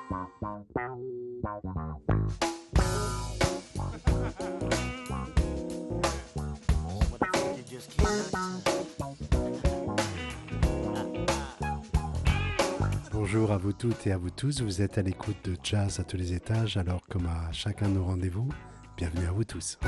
Bonjour à vous toutes et à vous tous, vous êtes à l'écoute de Jazz à tous les étages, alors comme à chacun de nos rendez-vous, bienvenue à vous tous.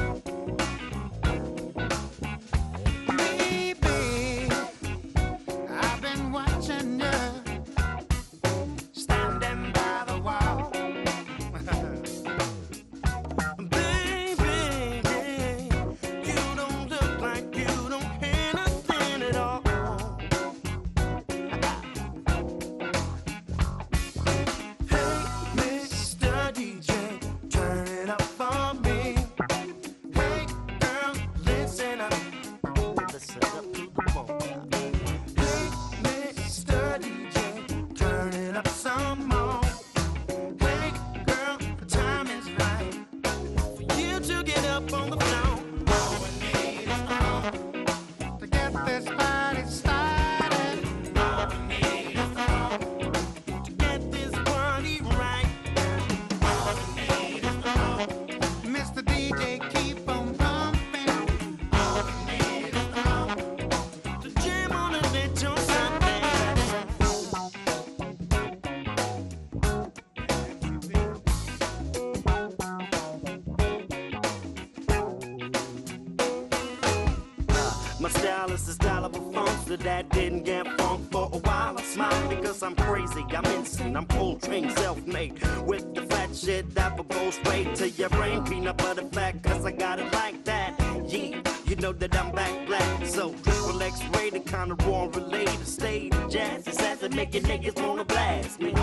That didn't get funk for a while. I smile because I'm crazy, I'm insane, I'm Coltrane, self-made. With the fat shit that will go straight to your brain. Peanut butter fat, cause I got it like that. Yeah, you know that I'm back black. So triple X-rated, kinda raw related. Stay jazz, it's as it make your niggas wanna blast me.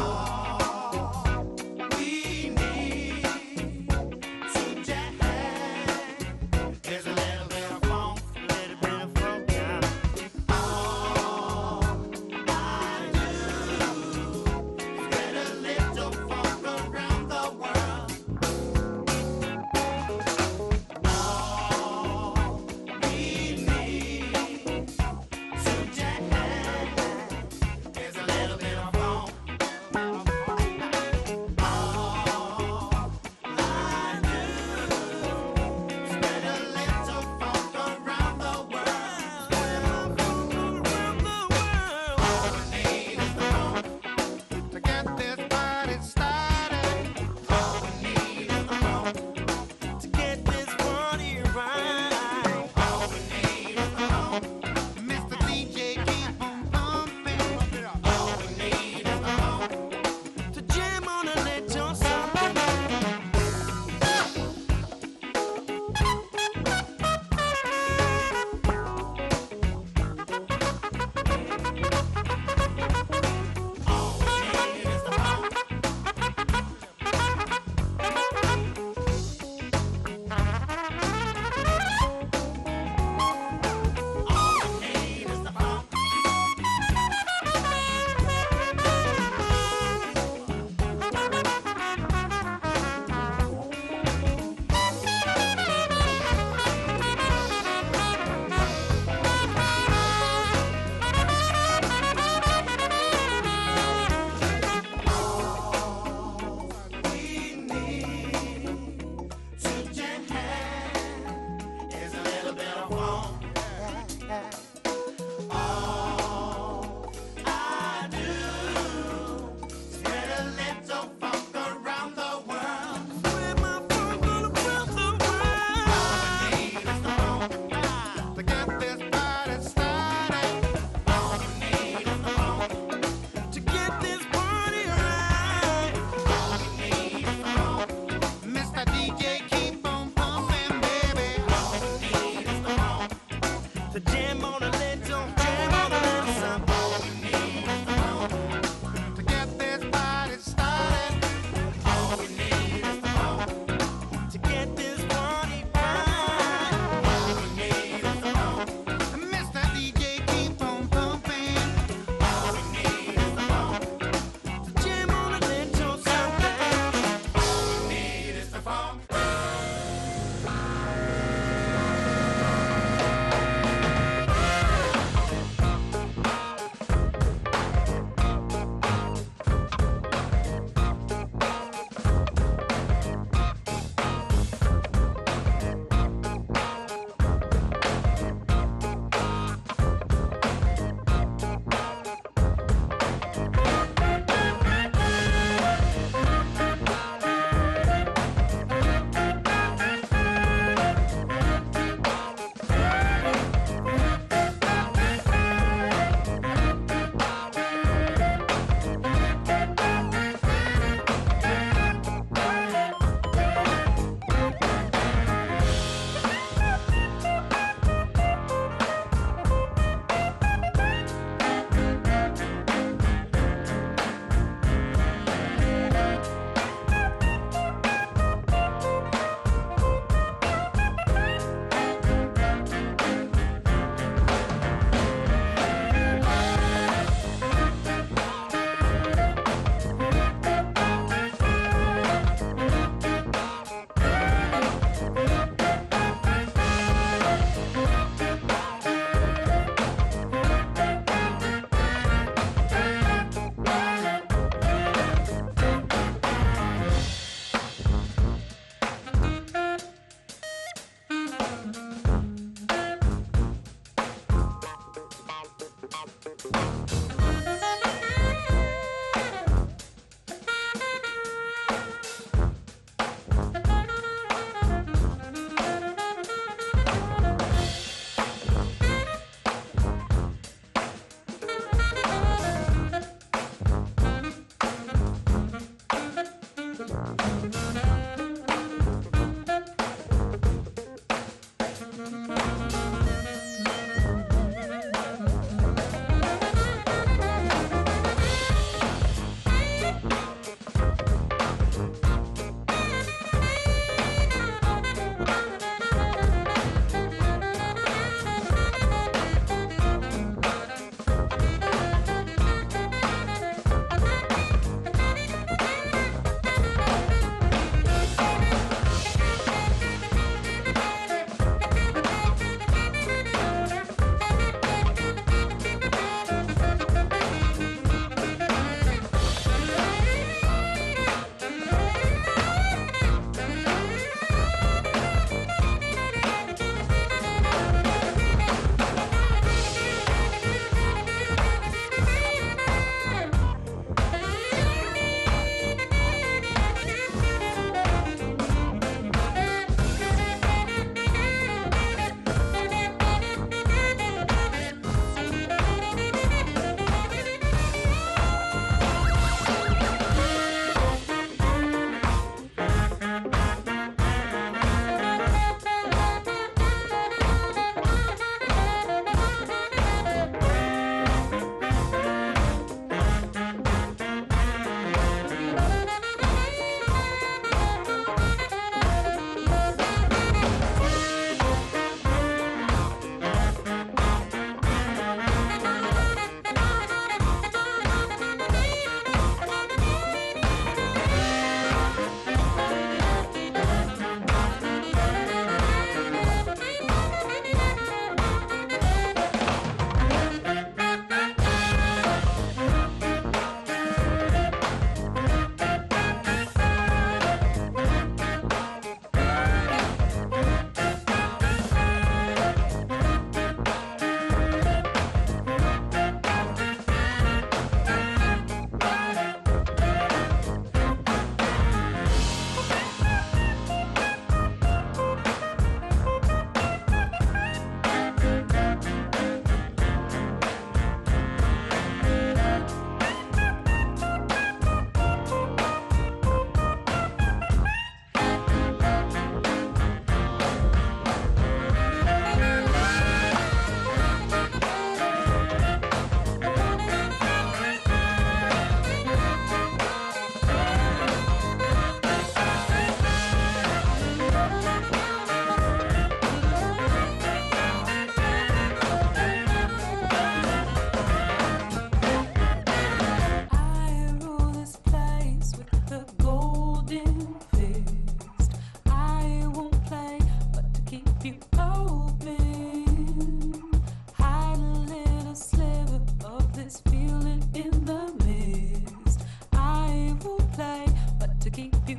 to keep you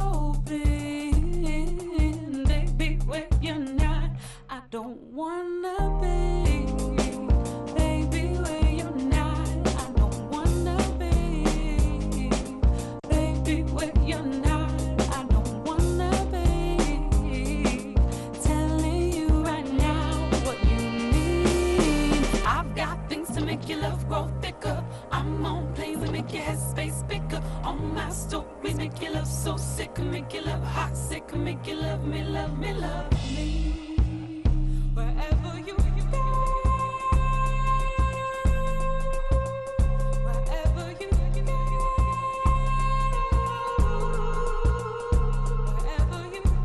open. Baby, where you're not, I don't wanna be. Baby, where you're not, I don't wanna be. Baby, where you're not, I don't wanna be. Telling you right now what you need. I've got things to make your love grow thicker. I'm on planes that make your headspace bigger. All my stories make your love so sick, make your love hot, sick, make you love me, love me, love me. Wherever you go, wherever you go, wherever you go,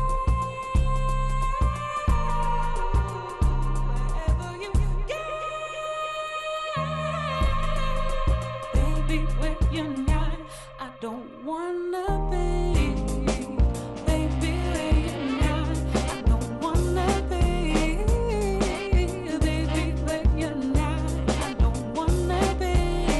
wherever you go. Baby, where you're not, I don't wanna be. Baby, where you're not, I don't wanna be. Baby, where you're not, I don't wanna be.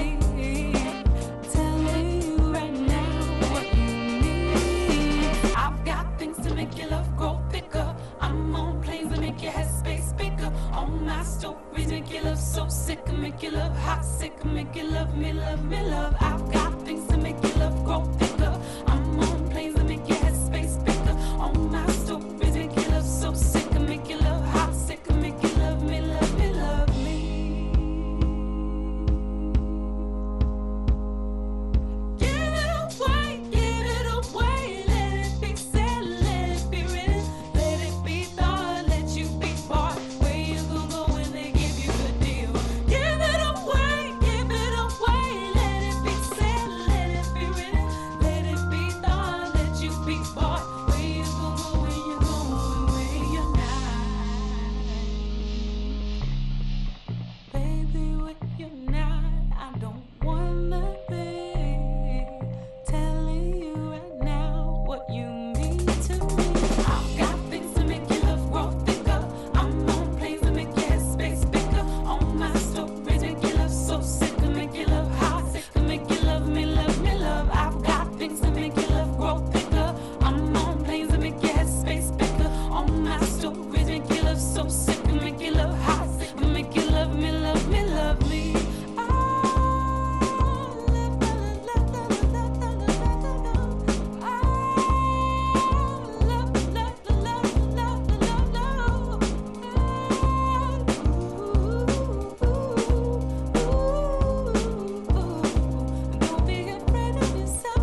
Telling you right now what you need. I've got things to make your love grow thicker. I'm on planes that make your headspace bigger. All my stories make your love so sick, make your love hot, sick, make you love me, love me, love. I've got things to make your love grow thicker. I'm on planes that make your headspace bigger. All my stories make your love so sick, make you love hot, sick, make you love me, love me, love me. Give it away, let it be said, let it be written, let it be thought, let you be part. Where you gon' go when they give you the deal? Give it away, let it be said, let it be written, let it be thought, let you be part. Where you gon' go when you're going, where you're not? Baby, where you're not, I don't wanna be. Telling you right now what you mean to me. I've got things to make your love grow thicker. I'm on planes that make your headspace bigger. All my stories make your love so sick, make your love hot, sick, make you love me, love me, love. I've got things to make your love grow thicker. I'm on planes that make your headspace bigger. All my stories make your love so sick, make you love hot, sick, make you love me, love me, love me. Don't be afraid of yourself,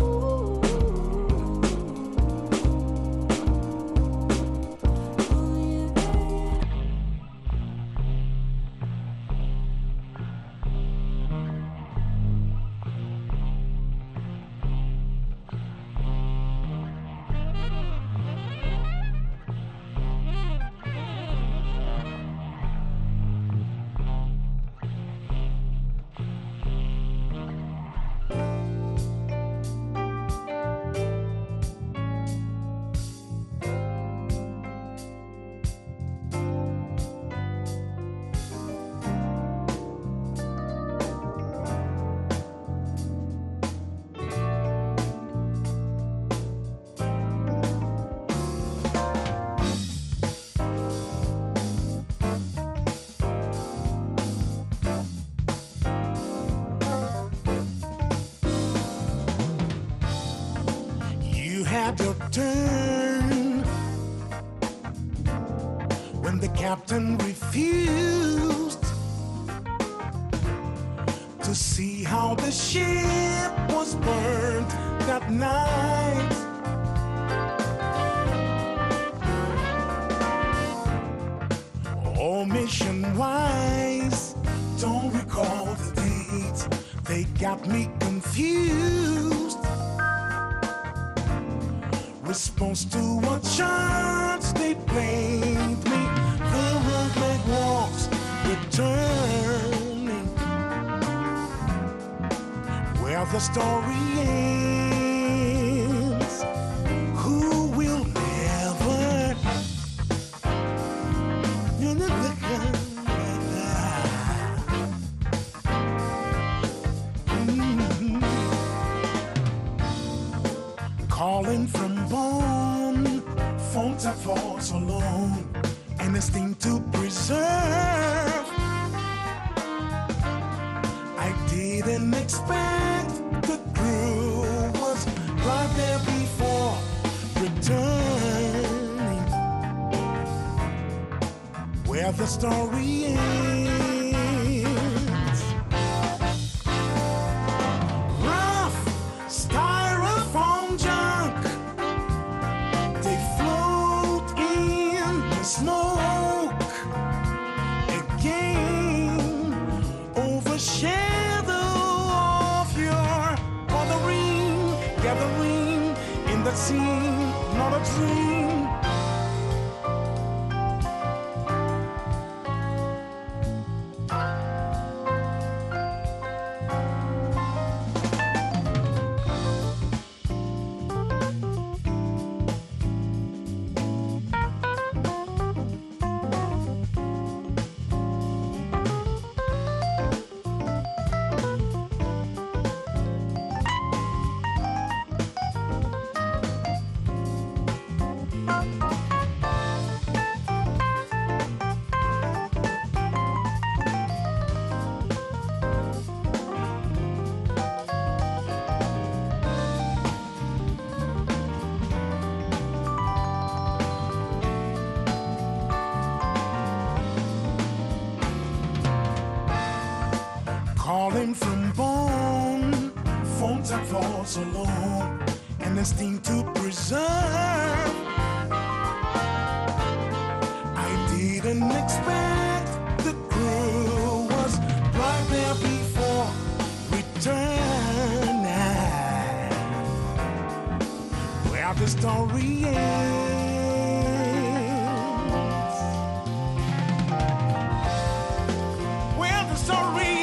You had your turn when the captain refused to see how the ship was burned that night. Omission-wise, don't recall the date. They got me confused. Response to what charts they blamed me. The road like walks returning. Where the story ends, who will never calling from bone, phone tap for so long, and this thing to preserve. I didn't expect the crew was right there before returning, where the story ends. Rough styrofoam junk, they float in the smoke again, overshadow of your gathering in that scene, not a dream. Calling from bone, phone tap for so long, and this thing to preserve. I didn't expect the crew was right there before return. Where the story ends. Where the story ends.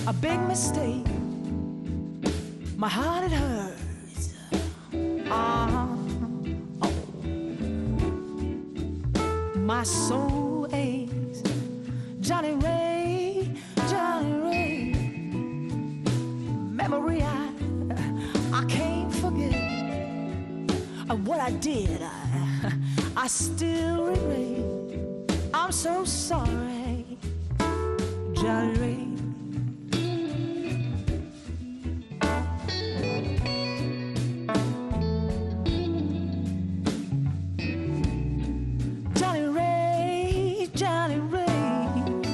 a big mistake. My heart it hurts. Oh. My soul aches. Johnny Ray, Johnny Ray. Memory I can't forget. What I did, I still regret. I'm so sorry, Johnny Ray. Johnny Ray, Johnny Ray.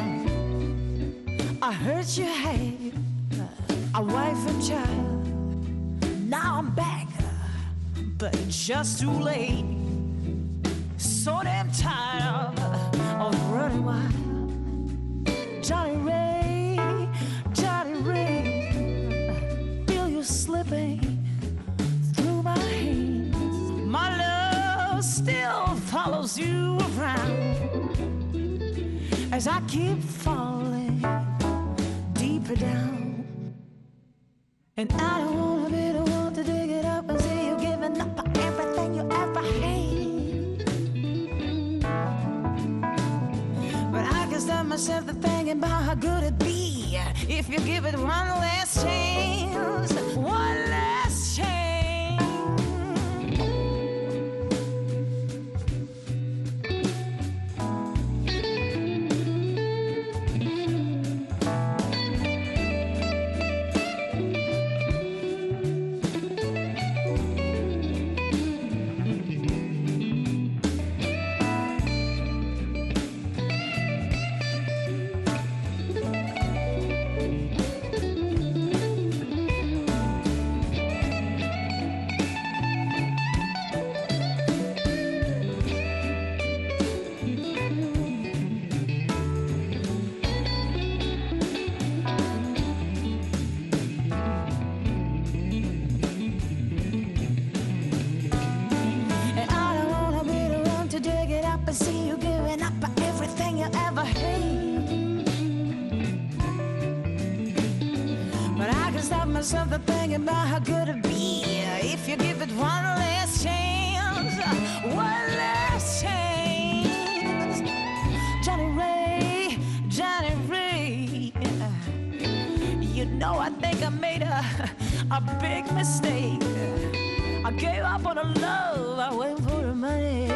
I heard you had a wife and child. Now I'm back, but just too late. So damn tired of running wild. Johnny Ray, Johnny Ray, feel you slipping through my hands. My love still follows you around as I keep falling deeper down. And I don't wanna be the one to dig it up and see you giving up on everything you ever had. But I can stop myself to thinking about how good it'd be if you give it one last chance. One last chance. I see you giving up everything you ever had. But I can stop myself from thinking about how good it'd be if you give it one last chance. One last chance. Johnny Ray, Johnny Ray. You know, I think I made a big mistake. I gave up on the love, I went for the money.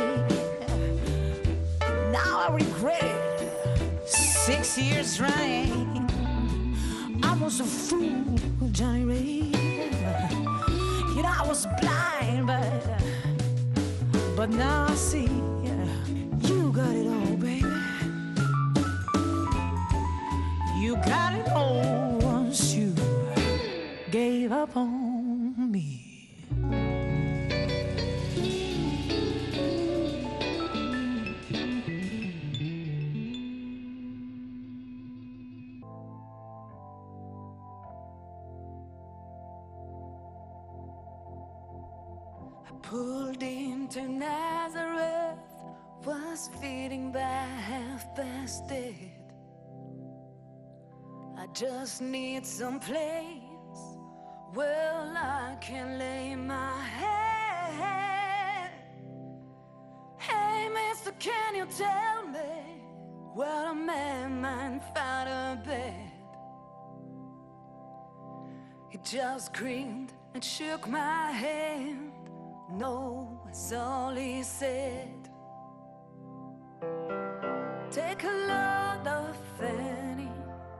Now I regret it. 6 years running, I was a fool, Johnny Ray. You know, I was blind, but now I see you got it all, baby. You got it all once you gave up on me. Pulled into Nazareth, was feeding by dead. I just need some place where I can lay my head. Hey, mister, can you tell me where a man might find a bed? He just grinned and shook my hand. No, that's all he said. Take a load of Fanny,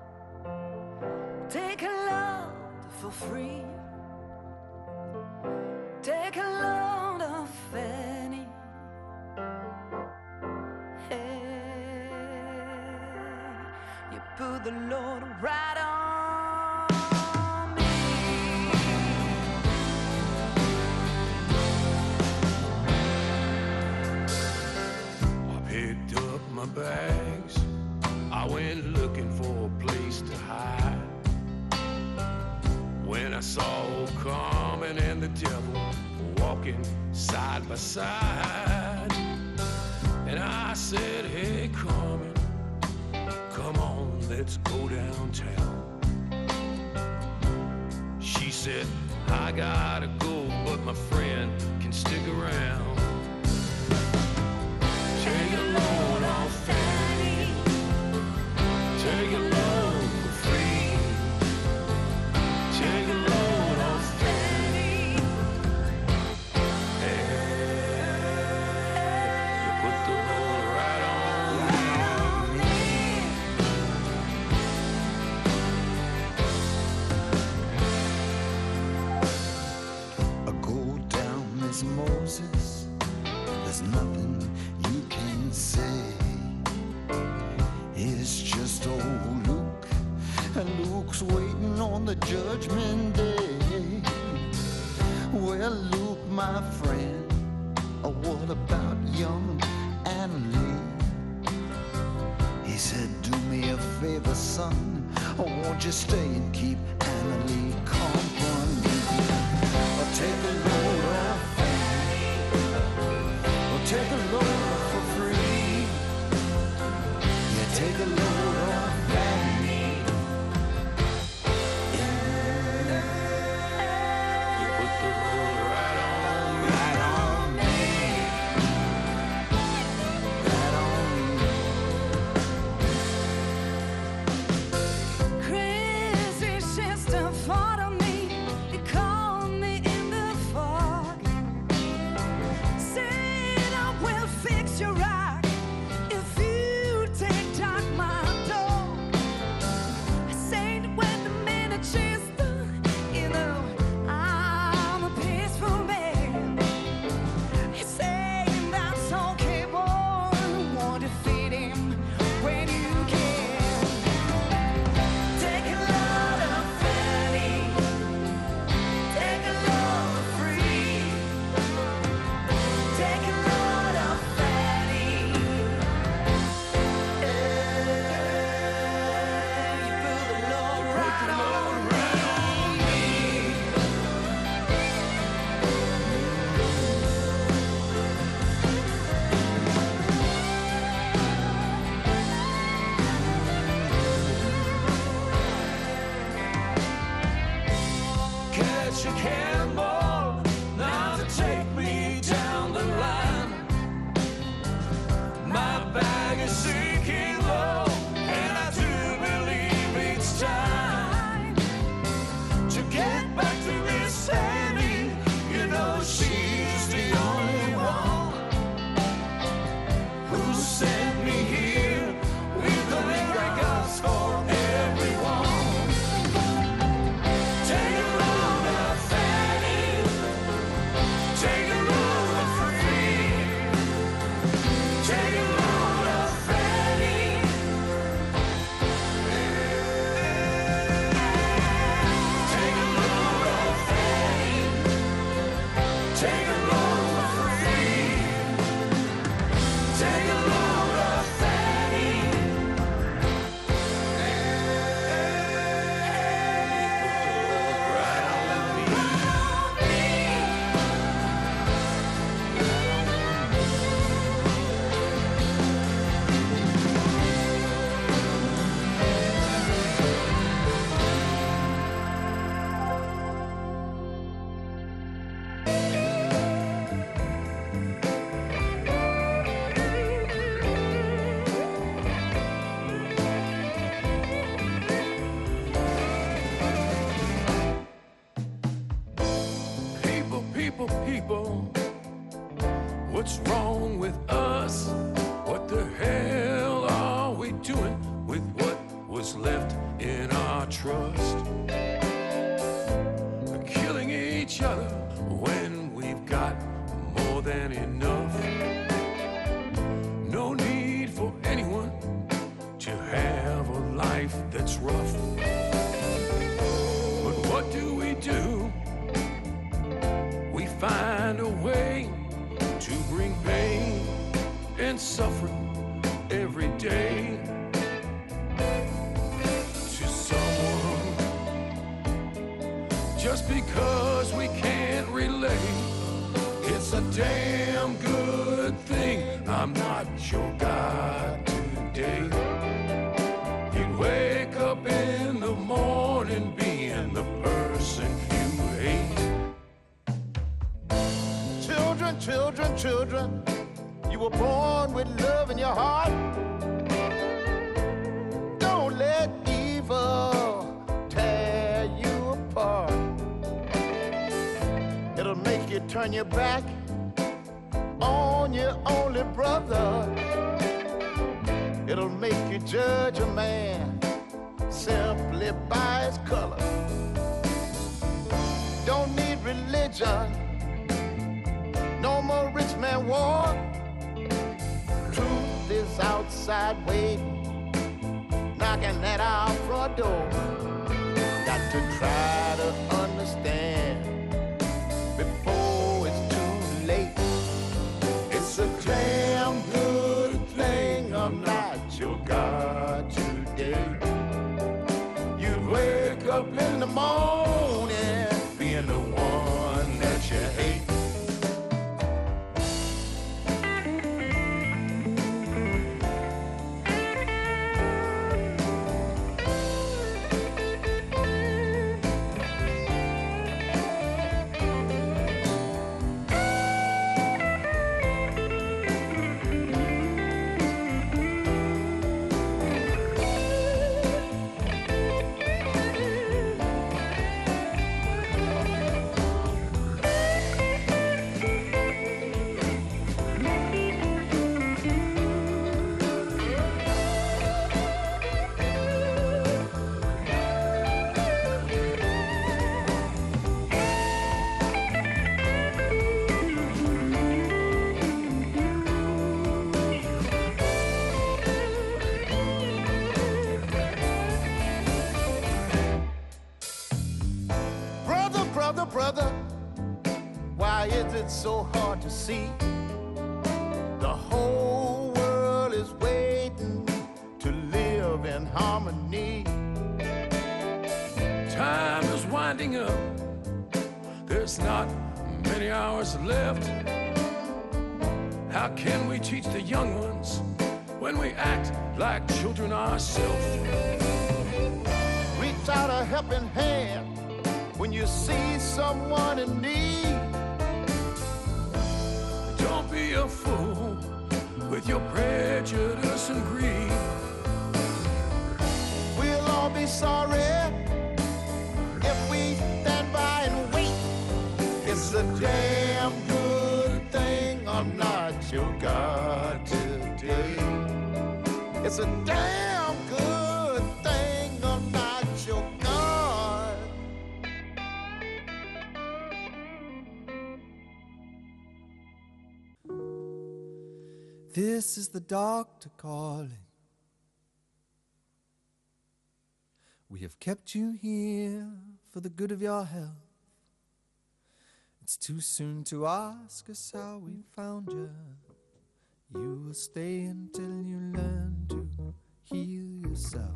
take a load for free. Take a load of Fanny. Hey, you put the load right on. My bags, I went looking for a place to hide. When I saw old Carmen and the devil walking side by side, and I said, hey Carmen, come on, let's go downtown. said, I gotta go, but my friend can stick around. Take a load off Fanny. Take a load for free. Take a load off Fanny. You put the load right on me. I go down, Miss Moses. There's nothing you can say. It's just old Luke, and Luke's waiting on the judgment day. Well, Luke, my friend, what about young Annalie? He said, do me a favor, son, won't you stay and keep Annalie company? Take a load off Fanny, take a load for free. Yeah, take a load off Fanny. You put the load right on me. Right on me. Crazy sister thought of me. He called me in the fog. Said I will fix your rock if you take Doc, my dog. I said when the minute she's done, you know I'm a peaceful man. He said that's okay, boy. Won't defeat him when you can. Take a load of Fanny. Take a load free. Take a load of Fanny. You put the load right on me. Catch a cannonball now to take me down the line. My bag is sinking low, and I do believe it's time to get back to Miss Annie. You know she's the only one who sent me here with the lingering gods for everyone. Take a load of Fanny. Take a load of free. Take a load of Fanny. Take a load of Fanny. Take a load of free. Take a load of Fanny. Right on me. People, people, people, what's wrong with us? What the hell are we doing with what was left in our trust? Killing each other when we've got more than enough. No need for anyone to have a life that's rough. But what do? We find a way to bring pain and suffering every day to someone. Just because we can't relate, it's a damn good thing I'm not your God today. You'd wake up in the morning being the person you children, children, you were born with love in your heart. Don't let evil tear you apart. It'll make you turn your back on your only brother. It'll make you judge a man simply by his color. Don't need religion, no more rich man war. Truth is outside waiting, knocking at our front door. Got to try to understand before it's too late. It's a damn good thing I'm not your God today. You wake up in the morning being the one that you hate. Brother, why is it so hard to see? The whole world is waiting to live in harmony. Time is winding up. There's not many hours left. How can we teach the young ones when we act like children ourselves? Reach out a helping hand when you see someone in need. Don't be a fool with your prejudice and greed. We'll all be sorry if we stand by and wait. It's a damn good thing I'm not your God today. It's a damn good thing I'm not your God. This is the doctor calling. We have kept you here for the good of your health. It's too soon to ask us how we found you. You will stay until you learn to heal yourself.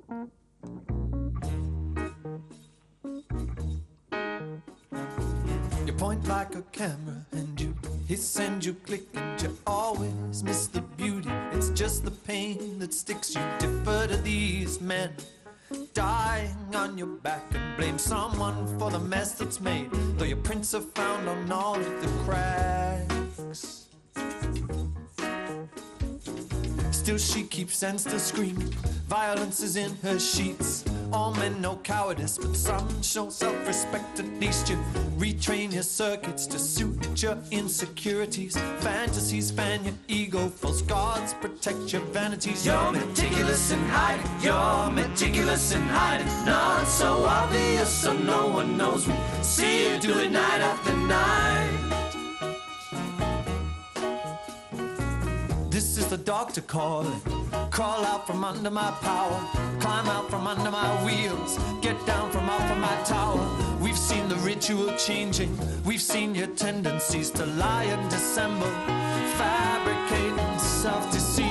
You point like a camera and you hiss and you click and you always miss the beauty. It's just the pain that sticks. You defer to these men dying on your back and blame someone for the mess that's made, though your prints are found on all of the cracks. Still she keeps and still screaming. Violence is in her sheets. All men know cowardice, but some show self-respect. At least you retrain your circuits to suit your insecurities. Fantasies fan your ego. False gods protect your vanities. You're meticulous in hiding. You're meticulous in hiding. Not so obvious, so no one knows. We see you do it night after night. This is the doctor calling. Crawl out from under my power. Climb out from under my wheels. Get down from off of my tower. We've seen the ritual changing. We've seen your tendencies to lie and dissemble. Fabricate and self-deceive.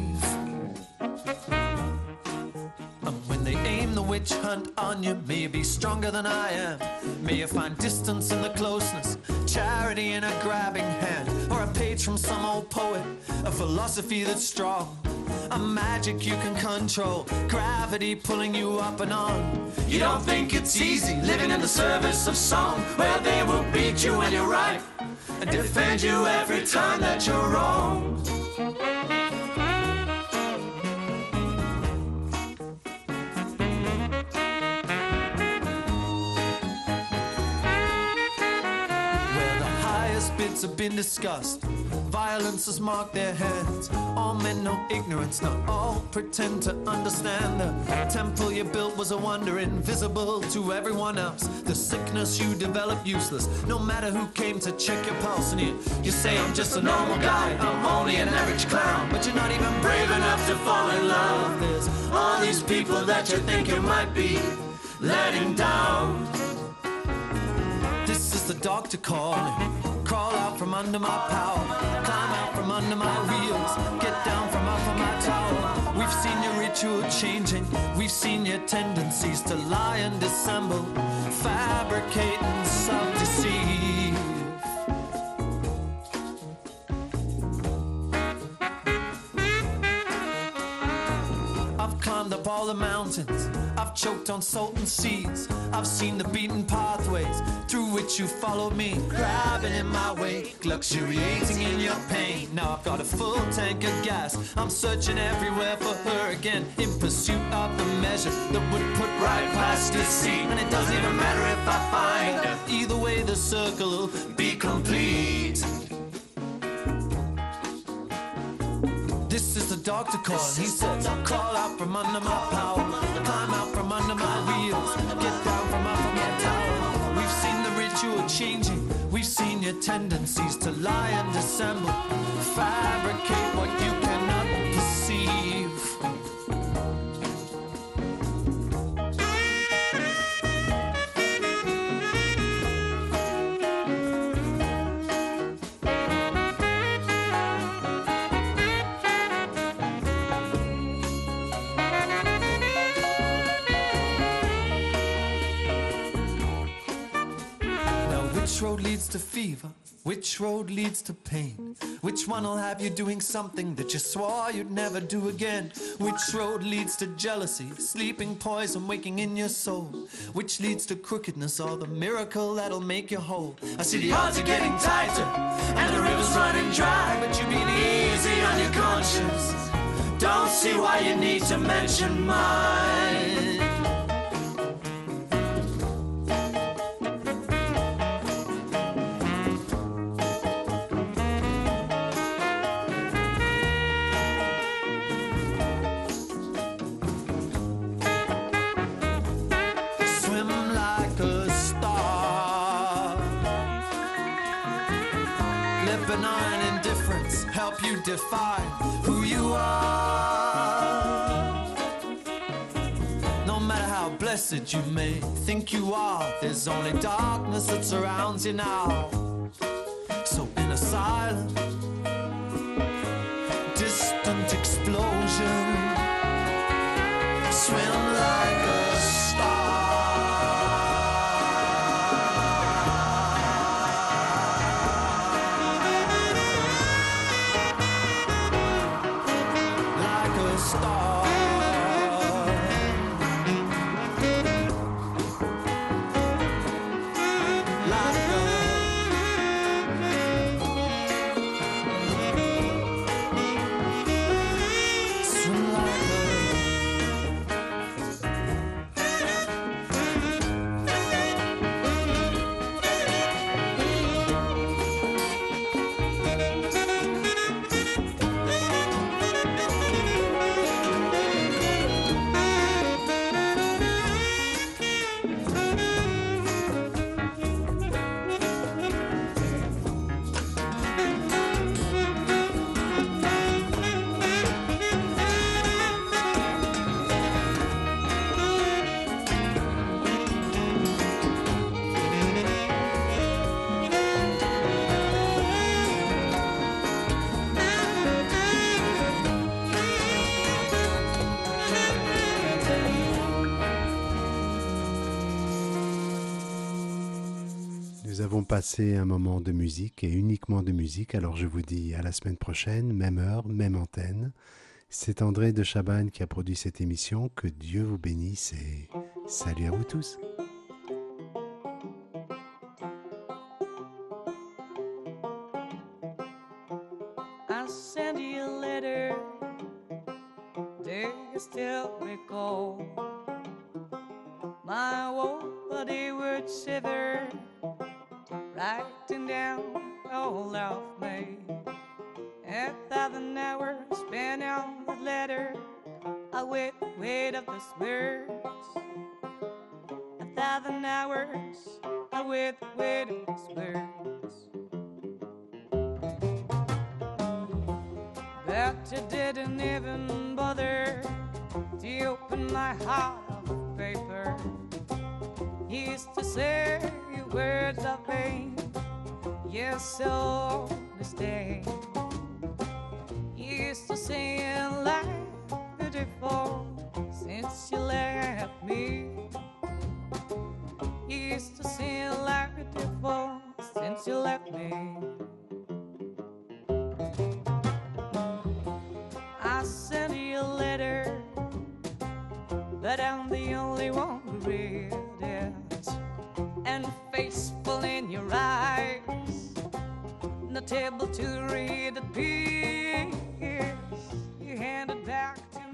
And when they aim the witch hunt on you, may you be stronger than I am. May you find distance in the closeness, charity in a grabbing hand, or a page from some old poet, a philosophy that's strong, a magic you can control, gravity pulling you up and on. You don't think it's easy living in the service of song, where they will beat you when you're right, and defend you every time that you're wrong. Where the highest bids have been discussed, violence has marked their heads. All men know ignorance, not all pretend to understand. The temple you built was a wonder, invisible to everyone else. The sickness you developed useless, no matter who came to check your pulse. And you say I'm just a normal guy, I'm only an average clown, but you're not even brave enough to fall in love. There's all these people that you think you might be letting down. This is the doctor calling. Crawl out from under my power, climb out from under my wheels, get down from off of my tower. We've seen your ritual changing, we've seen your tendencies to lie and dissemble, fabricate and self-deceive. I've climbed up all the mountains, I've choked on salt and seeds, I've seen the beaten pathways through which you followed me, grabbing in my wake, luxuriating in your pain. Now I've got a full tank of gas, I'm searching everywhere for her again, in pursuit of the measure that would put right past deceit. And it doesn't even matter if I find her, either way the circle will be complete. This is the doctor calling. He says, crawl out from under my power, climb out from under my wheels, get down from off of my tower. We've seen the ritual changing, we've seen your tendencies to lie and dissemble, fabricate what you cannot perceive. Which road leads to fever? Which road leads to pain? Which one will have you doing something that you swore you'd never do again? Which road leads to jealousy, sleeping poison waking in your soul? Which leads to crookedness or the miracle that'll make you whole? I see the odds are getting tighter and the river's running dry, but you've been easy on your conscience. Don't see why you need to mention mine. You define who you are. No matter how blessed you may think you are, there's only darkness that surrounds you now. So in a silent, distant explosion, swim like a star. Nous avons passé un moment de musique et uniquement de musique, alors je vous dis à la semaine prochaine, même heure, même antenne. C'est André de Chabannes qui a produit cette émission, que Dieu vous bénisse et salut à vous tous. they would shiver, writing down all of me. 1,000 hours spent on the letter, I wait the weight of those words. 1,000 hours, I wait the weight of those words. But you didn't even bother to open my heart of paper. You used to say words of pain, yes, so mistake. You used to sing like beautiful since you left me. You used to sing like beautiful since you left me. I sent you a letter, but I'm the